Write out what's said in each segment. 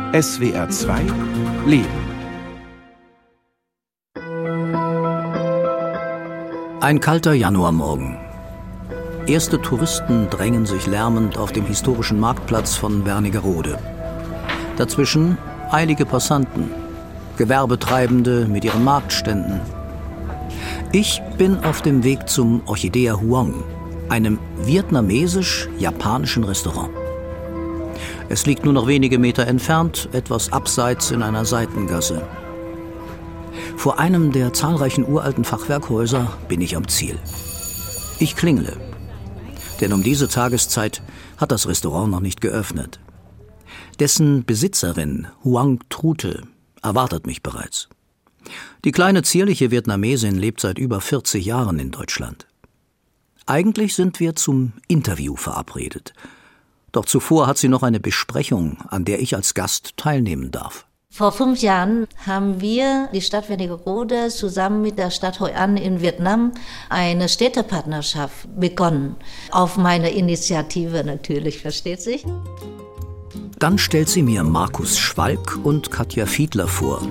SWR 2 Leben. Ein kalter Januarmorgen. Erste Touristen drängen sich lärmend auf dem historischen Marktplatz von Wernigerode. Dazwischen eilige Passanten, Gewerbetreibende mit ihren Marktständen. Ich bin auf dem Weg zum Orchidea Huong, einem vietnamesisch-japanischen Restaurant. Es liegt nur noch wenige Meter entfernt, etwas abseits in einer Seitengasse. Vor einem der zahlreichen uralten Fachwerkhäuser bin ich am Ziel. Ich klingele, denn um diese Tageszeit hat das Restaurant noch nicht geöffnet. Dessen Besitzerin, Huang Trute, erwartet mich bereits. Die kleine zierliche Vietnamesin lebt seit über 40 Jahren in Deutschland. Eigentlich sind wir zum Interview verabredet. Doch zuvor hat sie noch eine Besprechung, an der ich als Gast teilnehmen darf. Vor 5 Jahren haben wir, die Stadt Wernigerode, zusammen mit der Stadt Hoi An in Vietnam eine Städtepartnerschaft begonnen. Auf meine Initiative natürlich, versteht sich. Dann stellt sie mir Markus Schwalk und Katja Fiedler vor.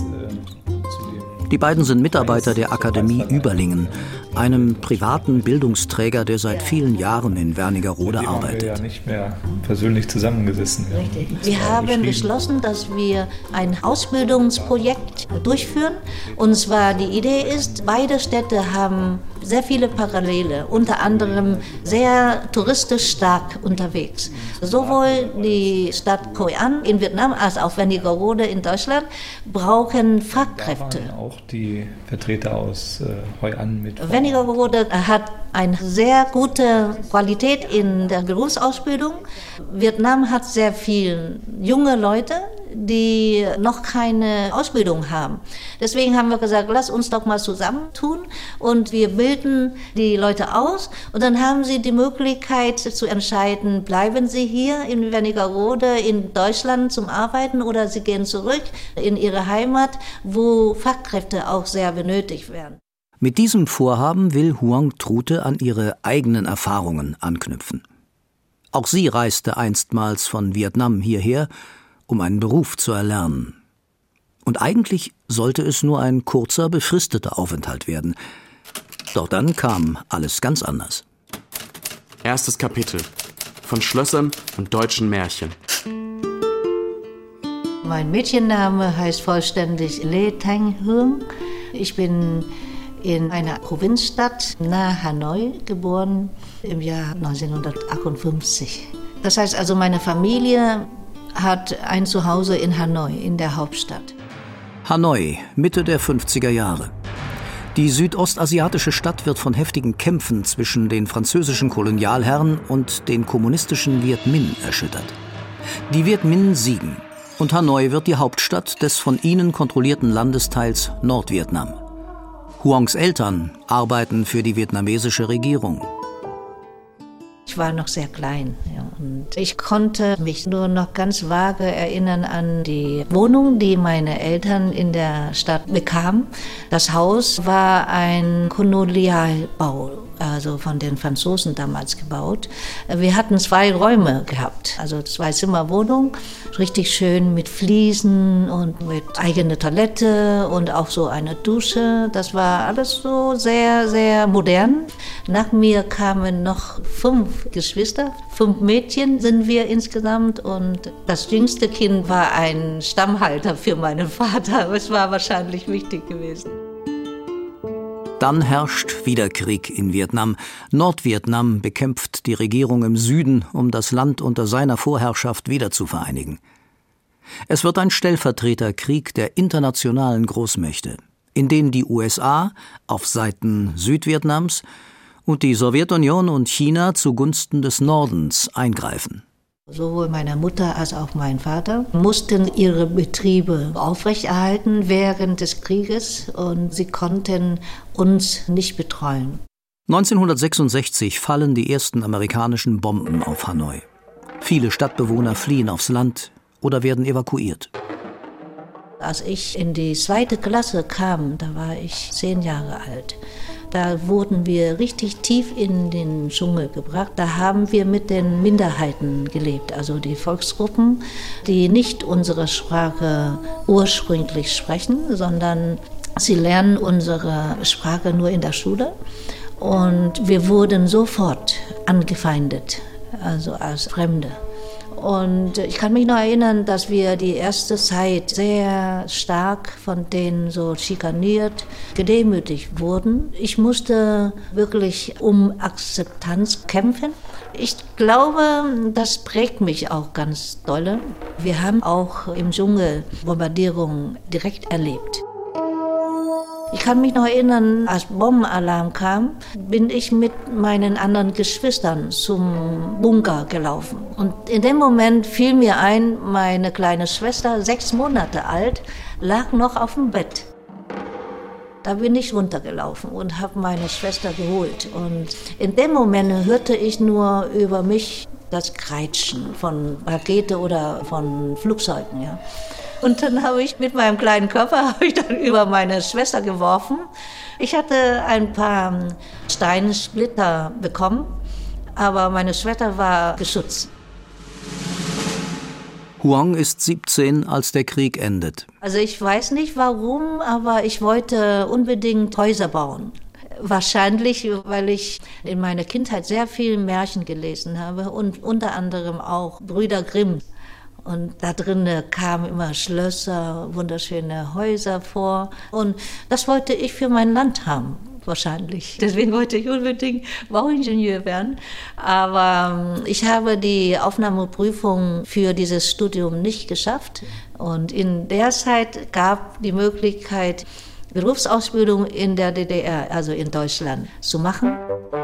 Die beiden sind Mitarbeiter der Akademie Überlingen, einem privaten Bildungsträger, der seit vielen Jahren in Wernigerode arbeitet. Wir haben ja nicht mehr persönlich zusammengesessen. Richtig. Wir haben beschlossen, dass wir ein Ausbildungsprojekt durchführen. Und zwar die Idee ist, beide Städte haben sehr viele Parallele, unter anderem sehr touristisch stark unterwegs. Sowohl die Stadt Hoi An in Vietnam als auch Wernigerode in Deutschland brauchen Fachkräfte. Da waren auch die Vertreter aus Hoi An mit. Wernigerode hat eine sehr gute Qualität in der Berufsausbildung. Vietnam hat sehr viele junge Leute, die noch keine Ausbildung haben. Deswegen haben wir gesagt, lass uns doch mal zusammentun und wir bilden die Leute aus und dann haben sie die Möglichkeit zu entscheiden, bleiben sie hier in Wernigerode in Deutschland zum Arbeiten oder sie gehen zurück in ihre Heimat, wo Fachkräfte auch sehr benötigt werden. Mit diesem Vorhaben will Huang Trute an ihre eigenen Erfahrungen anknüpfen. Auch sie reiste einstmals von Vietnam hierher, um einen Beruf zu erlernen. Und eigentlich sollte es nur ein kurzer, befristeter Aufenthalt werden. Doch dann kam alles ganz anders. Erstes Kapitel von Schlössern und deutschen Märchen. Mein Mädchenname heißt vollständig Le Thanh Huong. Ich bin in einer Provinzstadt nahe Hanoi geboren im Jahr 1958. Das heißt also, meine Familie hat ein Zuhause in Hanoi, in der Hauptstadt. Hanoi, Mitte der 50er Jahre. Die südostasiatische Stadt wird von heftigen Kämpfen zwischen den französischen Kolonialherren und den kommunistischen Viet Minh erschüttert. Die Viet Minh siegen und Hanoi wird die Hauptstadt des von ihnen kontrollierten Landesteils Nordvietnam. Huangs Eltern arbeiten für die vietnamesische Regierung. Ich war noch sehr klein, ja, und ich konnte mich nur noch ganz vage erinnern an die Wohnung, die meine Eltern in der Stadt bekamen. Das Haus war ein Kolonialbau, also von den Franzosen damals gebaut. Wir hatten 2 Räume gehabt, also 2 Zimmerwohnungen, richtig schön mit Fliesen und mit eigener Toilette und auch so eine Dusche. Das war alles so sehr, sehr modern. Nach mir kamen noch 5 Geschwister, 5 Mädchen sind wir insgesamt und das jüngste Kind war ein Stammhalter für meinen Vater. Es war wahrscheinlich wichtig gewesen. Dann herrscht wieder Krieg in Vietnam. Nordvietnam bekämpft die Regierung im Süden, um das Land unter seiner Vorherrschaft wieder zu vereinigen. Es wird ein Stellvertreterkrieg der internationalen Großmächte, in den die USA auf Seiten Südvietnams und die Sowjetunion und China zugunsten des Nordens eingreifen. Sowohl meine Mutter als auch mein Vater mussten ihre Betriebe aufrechterhalten während des Krieges und sie konnten uns nicht betreuen. 1966 fallen die ersten amerikanischen Bomben auf Hanoi. Viele Stadtbewohner fliehen aufs Land oder werden evakuiert. Als ich in die 2. Klasse kam, da war ich 10 Jahre alt. Da wurden wir richtig tief in den Dschungel gebracht. Da haben wir mit den Minderheiten gelebt, also die Volksgruppen, die nicht unsere Sprache ursprünglich sprechen, sondern sie lernen unsere Sprache nur in der Schule. Und wir wurden sofort angefeindet, also als Fremde. Und ich kann mich noch erinnern, dass wir die erste Zeit sehr stark von denen so schikaniert, gedemütigt wurden. Ich musste wirklich um Akzeptanz kämpfen. Ich glaube, das prägt mich auch ganz doll. Wir haben auch im Dschungel Bombardierungen direkt erlebt. Ich kann mich noch erinnern, als Bombenalarm kam, bin ich mit meinen anderen Geschwistern zum Bunker gelaufen. Und in dem Moment fiel mir ein, meine kleine Schwester, 6 Monate alt, lag noch auf dem Bett. Da bin ich runtergelaufen und habe meine Schwester geholt. Und in dem Moment hörte ich nur über mich das Kreitschen von Rakete oder von Flugzeugen. Ja. Und dann habe ich mit meinem kleinen Körper dann über meine Schwester geworfen. Ich hatte ein paar Steinsplitter bekommen, aber meine Schwester war geschützt. Huang ist 17, als der Krieg endet. Also ich weiß nicht warum, aber ich wollte unbedingt Häuser bauen. Wahrscheinlich, weil ich in meiner Kindheit sehr viel Märchen gelesen habe und unter anderem auch Brüder Grimm. Und da drinnen kamen immer Schlösser, wunderschöne Häuser vor. Und das wollte ich für mein Land haben, wahrscheinlich. Deswegen wollte ich unbedingt Bauingenieur werden. Aber ich habe die Aufnahmeprüfung für dieses Studium nicht geschafft. Und in der Zeit gab die Möglichkeit, Berufsausbildung in der DDR, also in Deutschland, zu machen.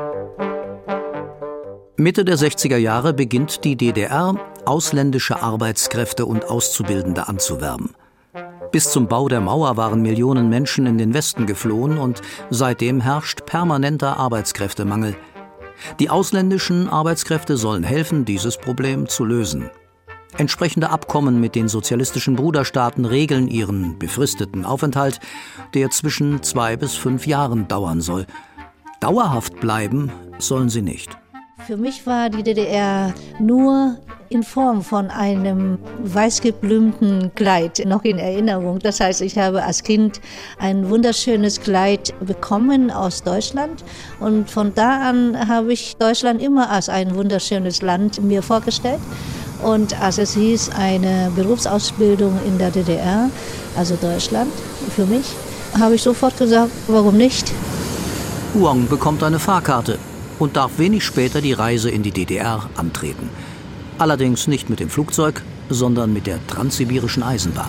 Mitte der 60er Jahre beginnt die DDR, ausländische Arbeitskräfte und Auszubildende anzuwerben. Bis zum Bau der Mauer waren Millionen Menschen in den Westen geflohen und seitdem herrscht permanenter Arbeitskräftemangel. Die ausländischen Arbeitskräfte sollen helfen, dieses Problem zu lösen. Entsprechende Abkommen mit den sozialistischen Bruderstaaten regeln ihren befristeten Aufenthalt, der zwischen 2 bis 5 Jahren dauern soll. Dauerhaft bleiben sollen sie nicht. Für mich war die DDR nur in Form von einem weißgeblümten Kleid noch in Erinnerung. Das heißt, ich habe als Kind ein wunderschönes Kleid bekommen aus Deutschland. Und von da an habe ich Deutschland immer als ein wunderschönes Land mir vorgestellt. Und als es hieß, eine Berufsausbildung in der DDR, also Deutschland, für mich, habe ich sofort gesagt, warum nicht? Huang bekommt eine Fahrkarte und darf wenig später die Reise in die DDR antreten. Allerdings nicht mit dem Flugzeug, sondern mit der Transsibirischen Eisenbahn.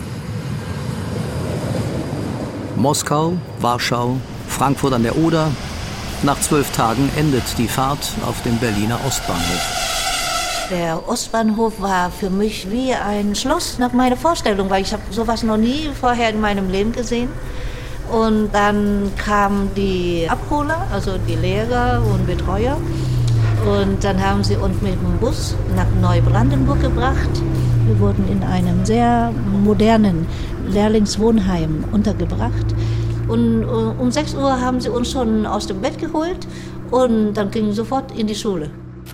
Moskau, Warschau, Frankfurt an der Oder. Nach 12 Tagen endet die Fahrt auf dem Berliner Ostbahnhof. Der Ostbahnhof war für mich wie ein Schloss nach meiner Vorstellung, weil ich habe sowas noch nie vorher in meinem Leben gesehen. Und dann kamen die Abholer, also die Lehrer und Betreuer. Und dann haben sie uns mit dem Bus nach Neubrandenburg gebracht. Wir wurden in einem sehr modernen Lehrlingswohnheim untergebracht. Und um 6 Uhr haben sie uns schon aus dem Bett geholt und dann gingen wir sofort in die Schule.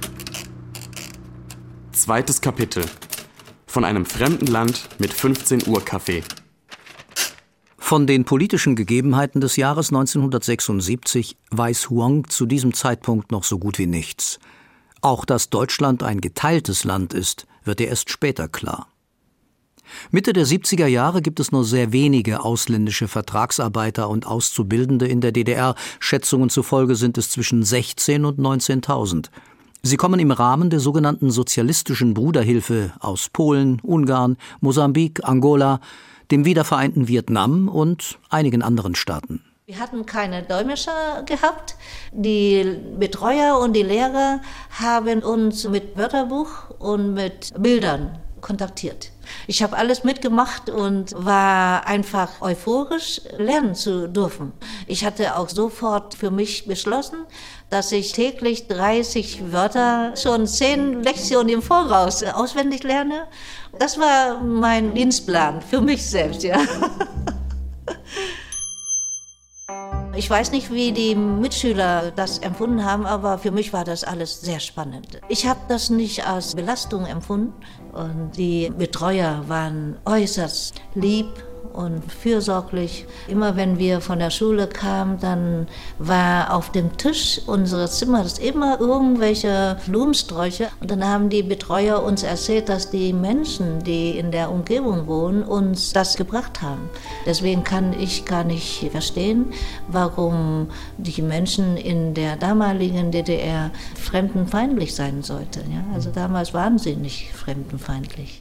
Zweites Kapitel. Von einem fremden Land mit 15 Uhr Kaffee. Von den politischen Gegebenheiten des Jahres 1976 weiß Huang zu diesem Zeitpunkt noch so gut wie nichts. Auch dass Deutschland ein geteiltes Land ist, wird ihr erst später klar. Mitte der 70er Jahre gibt es nur sehr wenige ausländische Vertragsarbeiter und Auszubildende in der DDR. Schätzungen zufolge sind es zwischen 16.000 und 19.000. Sie kommen im Rahmen der sogenannten sozialistischen Bruderhilfe aus Polen, Ungarn, Mosambik, Angola, dem wiedervereinten Vietnam und einigen anderen Staaten. Wir hatten keine Dolmetscher gehabt. Die Betreuer und die Lehrer haben uns mit Wörterbuch und mit Bildern kontaktiert. Ich habe alles mitgemacht und war einfach euphorisch, lernen zu dürfen. Ich hatte auch sofort für mich beschlossen, dass ich täglich 30 Wörter, schon 10 Lektionen im Voraus auswendig lerne. Das war mein Dienstplan für mich selbst, ja. Ich weiß nicht, wie die Mitschüler das empfunden haben, aber für mich war das alles sehr spannend. Ich habe das nicht als Belastung empfunden und die Betreuer waren äußerst lieb und fürsorglich. Immer wenn wir von der Schule kamen, dann war auf dem Tisch unseres Zimmers immer irgendwelche Blumensträuche. Und dann haben die Betreuer uns erzählt, dass die Menschen, die in der Umgebung wohnen, uns das gebracht haben. Deswegen kann ich gar nicht verstehen, warum die Menschen in der damaligen DDR fremdenfeindlich sein sollten. Ja? Also damals waren sie nicht fremdenfeindlich.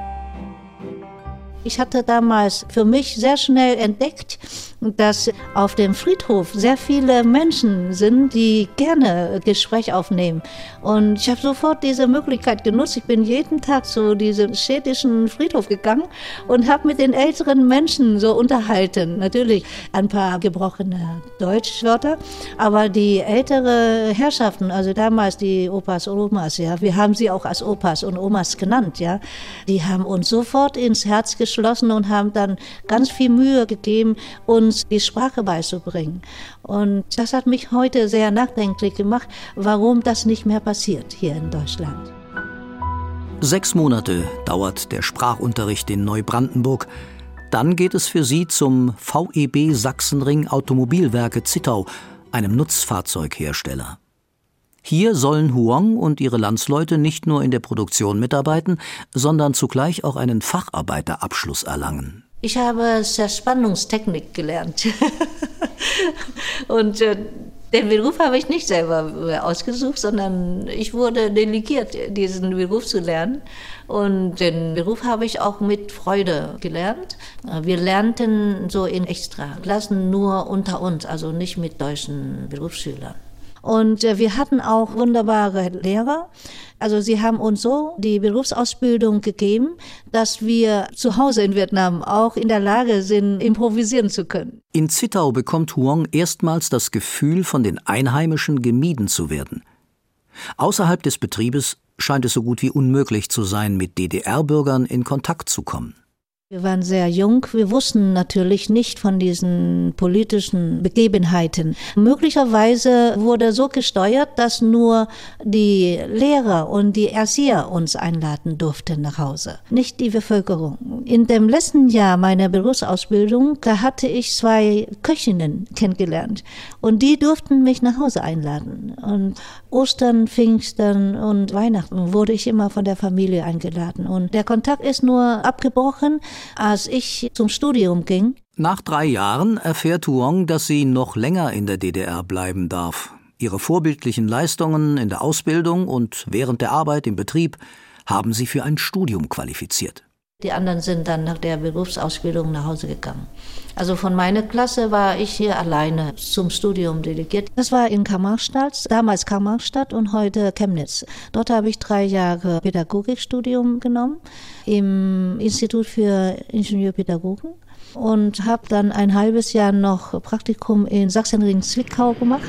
Ich hatte damals für mich sehr schnell entdeckt, dass auf dem Friedhof sehr viele Menschen sind, die gerne Gespräch aufnehmen. Und ich habe sofort diese Möglichkeit genutzt. Ich bin jeden Tag zu diesem städtischen Friedhof gegangen und habe mit den älteren Menschen so unterhalten. Natürlich ein paar gebrochene Deutschwörter, aber die ältere Herrschaften, also damals die Opas und Omas, ja, wir haben sie auch als Opas und Omas genannt, ja, die haben uns sofort ins Herz geschlossen und haben dann ganz viel Mühe gegeben, uns die Sprache beizubringen. Und das hat mich heute sehr nachdenklich gemacht, warum das nicht mehr passiert hier in Deutschland. 6 Monate dauert der Sprachunterricht in Neubrandenburg. Dann geht es für sie zum VEB Sachsenring Automobilwerke Zittau, einem Nutzfahrzeughersteller. Hier sollen Huong und ihre Landsleute nicht nur in der Produktion mitarbeiten, sondern zugleich auch einen Facharbeiterabschluss erlangen. Ich habe Zerspannungstechnik gelernt. Und den Beruf habe ich nicht selber ausgesucht, sondern ich wurde delegiert, diesen Beruf zu lernen. Und den Beruf habe ich auch mit Freude gelernt. Wir lernten so in Extraklassen nur unter uns, also nicht mit deutschen Berufsschülern. Und wir hatten auch wunderbare Lehrer. Also sie haben uns so die Berufsausbildung gegeben, dass wir zu Hause in Vietnam auch in der Lage sind, improvisieren zu können. In Zittau bekommt Huong erstmals das Gefühl, von den Einheimischen gemieden zu werden. Außerhalb des Betriebes scheint es so gut wie unmöglich zu sein, mit DDR-Bürgern in Kontakt zu kommen. Wir waren sehr jung, wir wussten natürlich nicht von diesen politischen Begebenheiten. Möglicherweise wurde so gesteuert, dass nur die Lehrer und die Erzieher uns einladen durften nach Hause, nicht die Bevölkerung. In dem letzten Jahr meiner Berufsausbildung, da hatte ich 2 Köchinnen kennengelernt und die durften mich nach Hause einladen. Und Ostern, Pfingsten und Weihnachten wurde ich immer von der Familie eingeladen. Und der Kontakt ist nur abgebrochen, als ich zum Studium ging. Nach 3 Jahren erfährt Huong, dass sie noch länger in der DDR bleiben darf. Ihre vorbildlichen Leistungen in der Ausbildung und während der Arbeit im Betrieb haben sie für ein Studium qualifiziert. Die anderen sind dann nach der Berufsausbildung nach Hause gegangen. Also von meiner Klasse war ich hier alleine zum Studium delegiert. Das war in Karl-Marx-Stadt, damals Karl-Marx-Stadt und heute Chemnitz. Dort habe ich 3 Jahre Pädagogikstudium genommen im Institut für Ingenieurpädagogen und habe dann ein halbes Jahr noch Praktikum in Sachsenring Zwickau gemacht.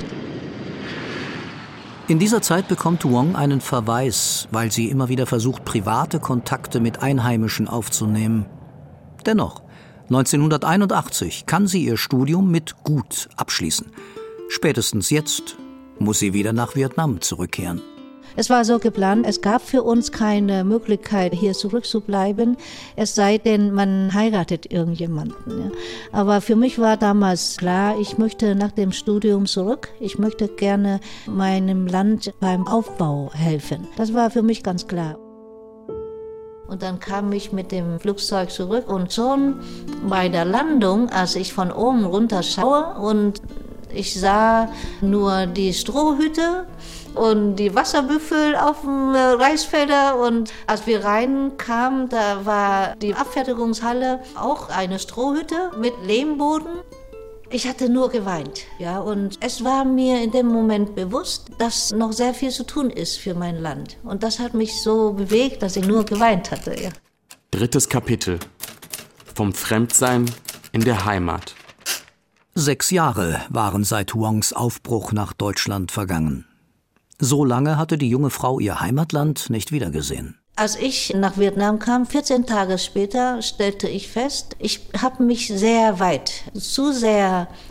In dieser Zeit bekommt Huong einen Verweis, weil sie immer wieder versucht, private Kontakte mit Einheimischen aufzunehmen. Dennoch, 1981 kann sie ihr Studium mit Gut abschließen. Spätestens jetzt muss sie wieder nach Vietnam zurückkehren. Es war so geplant, es gab für uns keine Möglichkeit, hier zurückzubleiben, es sei denn, man heiratet irgendjemanden. Ja. Aber für mich war damals klar, ich möchte nach dem Studium zurück. Ich möchte gerne meinem Land beim Aufbau helfen. Das war für mich ganz klar. Und dann kam ich mit dem Flugzeug zurück und schon bei der Landung, als ich von oben runter schaue und ich sah nur die Strohhüte und die Wasserbüffel auf dem Reisfelder. Und als wir reinkamen, da war die Abfertigungshalle auch eine Strohhütte mit Lehmboden. Ich hatte nur geweint, ja, und es war mir in dem Moment bewusst, dass noch sehr viel zu tun ist für mein Land. Und das hat mich so bewegt, dass ich nur geweint hatte, ja. 3. Kapitel. Vom Fremdsein in der Heimat. 6 Jahre waren seit Huongs Aufbruch nach Deutschland vergangen. So lange hatte die junge Frau ihr Heimatland nicht wiedergesehen. Als ich nach Vietnam kam, 14 Tage später, stellte ich fest, ich habe mich sehr weit, zu sehr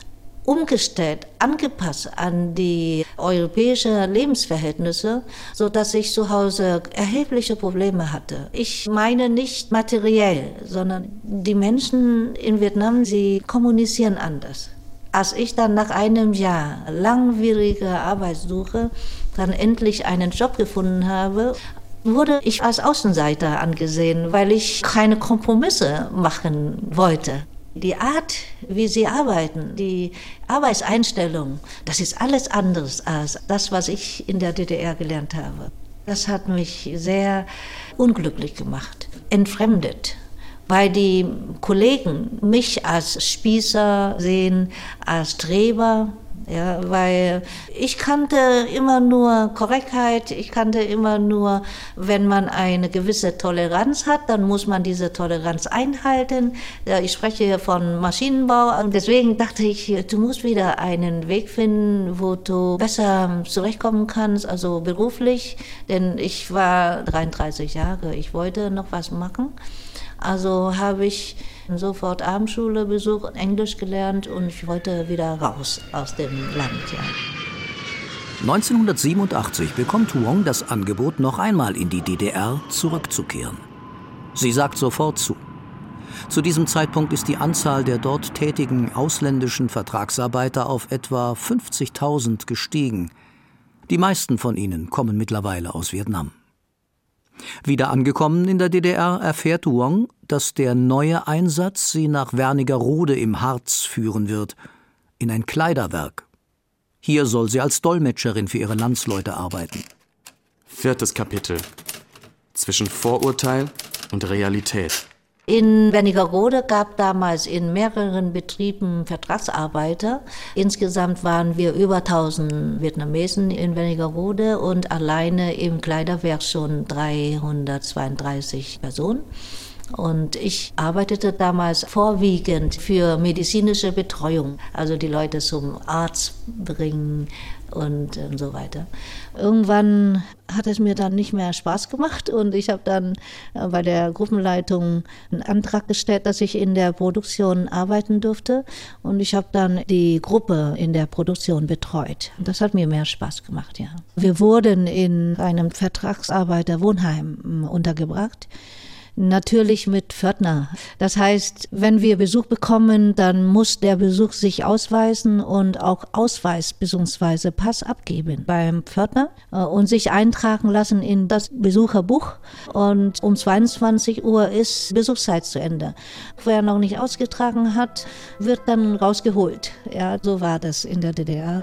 umgestellt, angepasst an die europäischen Lebensverhältnisse, sodass ich zu Hause erhebliche Probleme hatte. Ich meine nicht materiell, sondern die Menschen in Vietnam, sie kommunizieren anders. Als ich dann nach einem Jahr langwieriger Arbeitssuche dann endlich einen Job gefunden habe, wurde ich als Außenseiter angesehen, weil ich keine Kompromisse machen wollte. Die Art, wie sie arbeiten, die Arbeitseinstellung, das ist alles anderes als das, was ich in der DDR gelernt habe. Das hat mich sehr unglücklich gemacht, entfremdet, weil die Kollegen mich als Spießer sehen, als Streber. Ja, weil ich kannte immer nur Korrektheit, ich kannte immer nur, wenn man eine gewisse Toleranz hat, dann muss man diese Toleranz einhalten. Ja, ich spreche hier von Maschinenbau und deswegen dachte ich, du musst wieder einen Weg finden, wo du besser zurechtkommen kannst, also beruflich, denn ich war 33 Jahre, ich wollte noch was machen. Also habe ich sofort Abendschule besucht, Englisch gelernt und ich wollte wieder raus aus dem Land. Ja. 1987 bekommt Huong das Angebot, noch einmal in die DDR zurückzukehren. Sie sagt sofort zu. Zu diesem Zeitpunkt ist die Anzahl der dort tätigen ausländischen Vertragsarbeiter auf etwa 50.000 gestiegen. Die meisten von ihnen kommen mittlerweile aus Vietnam. Wieder angekommen in der DDR erfährt Huong, dass der neue Einsatz sie nach Wernigerode im Harz führen wird, in ein Kleiderwerk. Hier soll sie als Dolmetscherin für ihre Landsleute arbeiten. 4. Kapitel. Zwischen Vorurteil und Realität. In Wernigerode gab damals in mehreren Betrieben Vertragsarbeiter. Insgesamt waren wir über 1000 Vietnamesen in Wernigerode und alleine im Kleiderwerk schon 332 Personen. Und ich arbeitete damals vorwiegend für medizinische Betreuung, also die Leute zum Arzt bringen und so weiter. Irgendwann hat es mir dann nicht mehr Spaß gemacht und ich habe dann bei der Gruppenleitung einen Antrag gestellt, dass ich in der Produktion arbeiten durfte und ich habe dann die Gruppe in der Produktion betreut. Das hat mir mehr Spaß gemacht, ja. Wir wurden in einem Vertragsarbeiterwohnheim untergebracht. Natürlich mit Pförtner. Das heißt, wenn wir Besuch bekommen, dann muss der Besuch sich ausweisen und auch Ausweis bzw. Pass abgeben beim Pförtner und sich eintragen lassen in das Besucherbuch. Und um 22 Uhr ist Besuchszeit zu Ende. Wer noch nicht ausgetragen hat, wird dann rausgeholt. Ja, so war das in der DDR.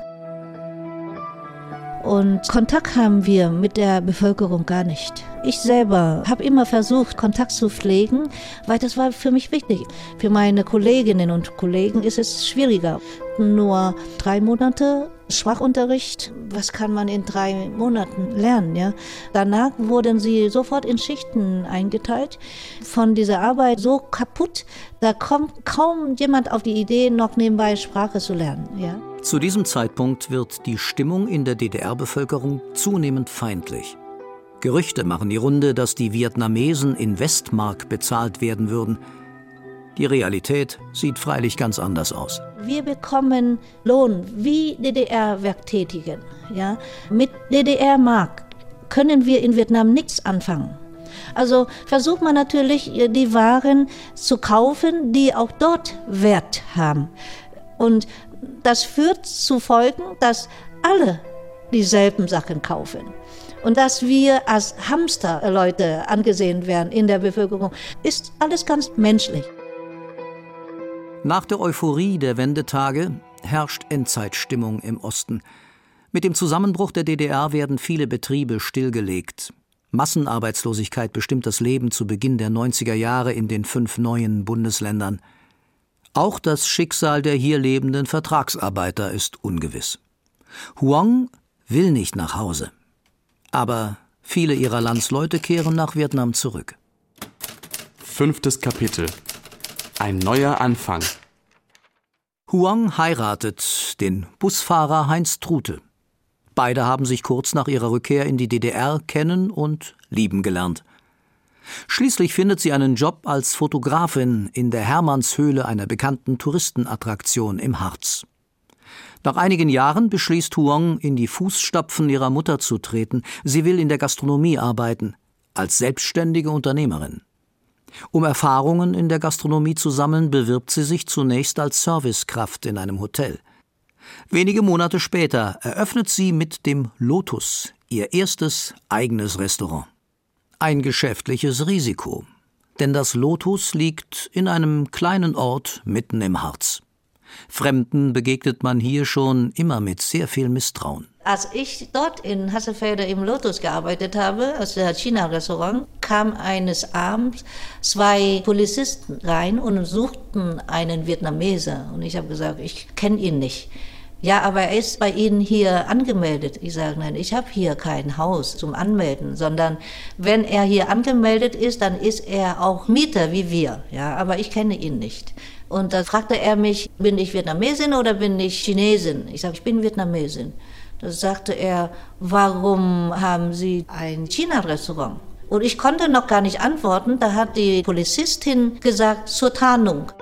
Und Kontakt haben wir mit der Bevölkerung gar nicht. Ich selber habe immer versucht, Kontakt zu pflegen, weil das war für mich wichtig. Für meine Kolleginnen und Kollegen ist es schwieriger. Nur 3 Monate Sprachunterricht, was kann man in 3 Monaten lernen? Ja? Danach wurden sie sofort in Schichten eingeteilt. Von dieser Arbeit so kaputt, da kommt kaum jemand auf die Idee, noch nebenbei Sprache zu lernen. Ja? Zu diesem Zeitpunkt wird die Stimmung in der DDR-Bevölkerung zunehmend feindlich. Gerüchte machen die Runde, dass die Vietnamesen in Westmark bezahlt werden würden. Die Realität sieht freilich ganz anders aus. Wir bekommen Lohn wie DDR-Werktätigen. Ja? Mit DDR-Mark können wir in Vietnam nichts anfangen. Also versucht man natürlich, die Waren zu kaufen, die auch dort Wert haben. Und das führt zu Folgen, dass dieselben Sachen kaufen. Und dass wir als Hamsterleute angesehen werden in der Bevölkerung, ist alles ganz menschlich. Nach der Euphorie der Wendetage herrscht Endzeitstimmung im Osten. Mit dem Zusammenbruch der DDR werden viele Betriebe stillgelegt. Massenarbeitslosigkeit bestimmt das Leben zu Beginn der 90er Jahre in den 5 neuen Bundesländern. Auch das Schicksal der hier lebenden Vertragsarbeiter ist ungewiss. Huong will nicht nach Hause. Aber viele ihrer Landsleute kehren nach Vietnam zurück. 5. Kapitel. Ein neuer Anfang. Huong heiratet den Busfahrer Heinz Trute. Beide haben sich kurz nach ihrer Rückkehr in die DDR kennen und lieben gelernt. Schließlich findet sie einen Job als Fotografin in der Hermannshöhle, einer bekannten Touristenattraktion im Harz. Nach einigen Jahren beschließt Huong, in die Fußstapfen ihrer Mutter zu treten. Sie will in der Gastronomie arbeiten, als selbstständige Unternehmerin. Um Erfahrungen in der Gastronomie zu sammeln, bewirbt sie sich zunächst als Servicekraft in einem Hotel. Wenige Monate später eröffnet sie mit dem Lotus ihr erstes eigenes Restaurant. Ein geschäftliches Risiko, denn das Lotus liegt in einem kleinen Ort mitten im Harz. Fremden begegnet man hier schon immer mit sehr viel Misstrauen. Als ich dort in Hassefelde im Lotus gearbeitet habe, als China-Restaurant, kam eines Abends 2 Polizisten rein und suchten einen Vietnameser. Und ich habe gesagt, ich kenne ihn nicht. Ja, aber er ist bei Ihnen hier angemeldet. Ich sage, nein, ich habe hier kein Haus zum Anmelden, sondern wenn er hier angemeldet ist, dann ist er auch Mieter wie wir. Ja, aber ich kenne ihn nicht. Und da fragte er mich, bin ich Vietnamesin oder bin ich Chinesin? Ich sage, ich bin Vietnamesin. Da sagte er, warum haben Sie ein China-Restaurant? Und ich konnte noch gar nicht antworten. Da hat die Polizistin gesagt, zur Tarnung.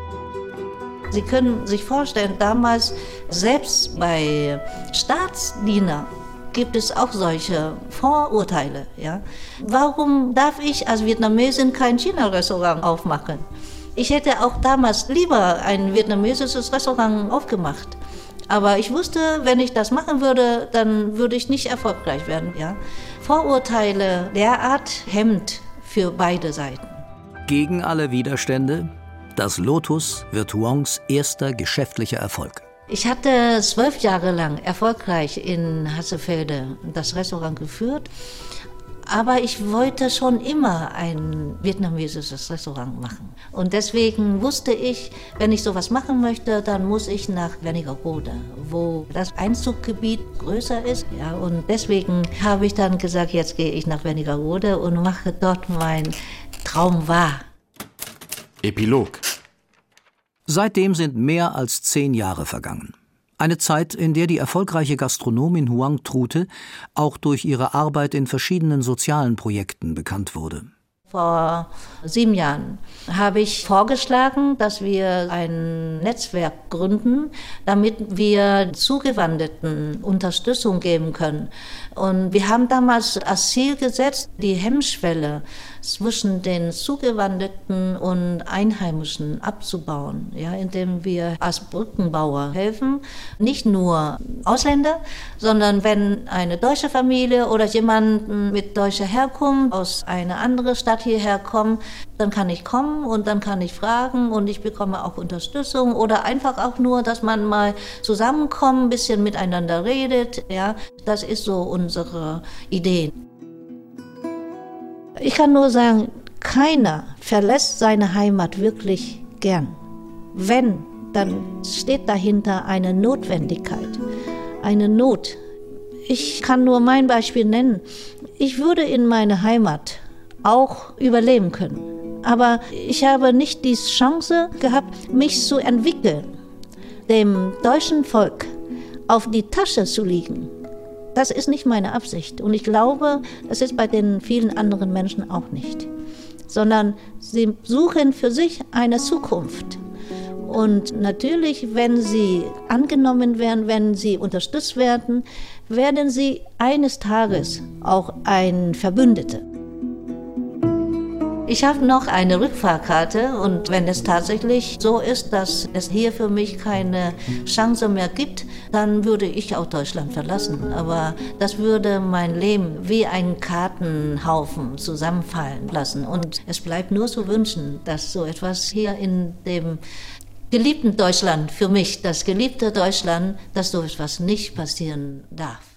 Sie können sich vorstellen, damals, selbst bei Staatsdienern gibt es auch solche Vorurteile. Ja? Warum darf ich als Vietnamesin kein China-Restaurant aufmachen? Ich hätte auch damals lieber ein vietnamesisches Restaurant aufgemacht. Aber ich wusste, wenn ich das machen würde, dann würde ich nicht erfolgreich werden. Ja? Vorurteile derart hemmt für beide Seiten. Gegen alle Widerstände, das Lotus wird Huongs erster geschäftlicher Erfolg. Ich hatte 12 Jahre lang erfolgreich in Hassefelde das Restaurant geführt. Aber ich wollte schon immer ein vietnamesisches Restaurant machen. Und deswegen wusste ich, wenn ich sowas machen möchte, dann muss ich nach Wernigerode, wo das Einzugsgebiet größer ist. Ja, und deswegen habe ich dann gesagt, jetzt gehe ich nach Wernigerode und mache dort meinen Traum wahr. Epilog. Seitdem sind mehr als 10 Jahre vergangen. Eine Zeit, in der die erfolgreiche Gastronomin Huang Trute auch durch ihre Arbeit in verschiedenen sozialen Projekten bekannt wurde. Vor 7 Jahren habe ich vorgeschlagen, dass wir ein Netzwerk gründen, damit wir Zugewanderten Unterstützung geben können. Und wir haben damals als Ziel gesetzt, die Hemmschwelle zwischen den Zugewanderten und Einheimischen abzubauen, ja, indem wir als Brückenbauer helfen, nicht nur Ausländer, sondern wenn eine deutsche Familie oder jemand mit deutscher Herkunft aus einer anderen Stadt hierher kommt, dann kann ich kommen und dann kann ich fragen und ich bekomme auch Unterstützung oder einfach auch nur, dass man mal zusammenkommt, ein bisschen miteinander redet, ja, das ist so unsere Idee. Ich kann nur sagen, keiner verlässt seine Heimat wirklich gern. Wenn, dann steht dahinter eine Notwendigkeit, eine Not. Ich kann nur mein Beispiel nennen. Ich würde in meiner Heimat auch überleben können. Aber ich habe nicht die Chance gehabt, mich zu entwickeln, dem deutschen Volk auf die Tasche zu liegen. Das ist nicht meine Absicht. Und ich glaube, es ist bei den vielen anderen Menschen auch nicht. Sondern sie suchen für sich eine Zukunft. Und natürlich, wenn sie angenommen werden, wenn sie unterstützt werden, werden sie eines Tages auch ein Verbündeter. Ich habe noch eine Rückfahrkarte und wenn es tatsächlich so ist, dass es hier für mich keine Chance mehr gibt, dann würde ich auch Deutschland verlassen. Aber das würde mein Leben wie ein Kartenhaufen zusammenfallen lassen. Und es bleibt nur zu wünschen, dass so etwas hier in dem geliebten Deutschland, für mich das geliebte Deutschland, dass so etwas nicht passieren darf.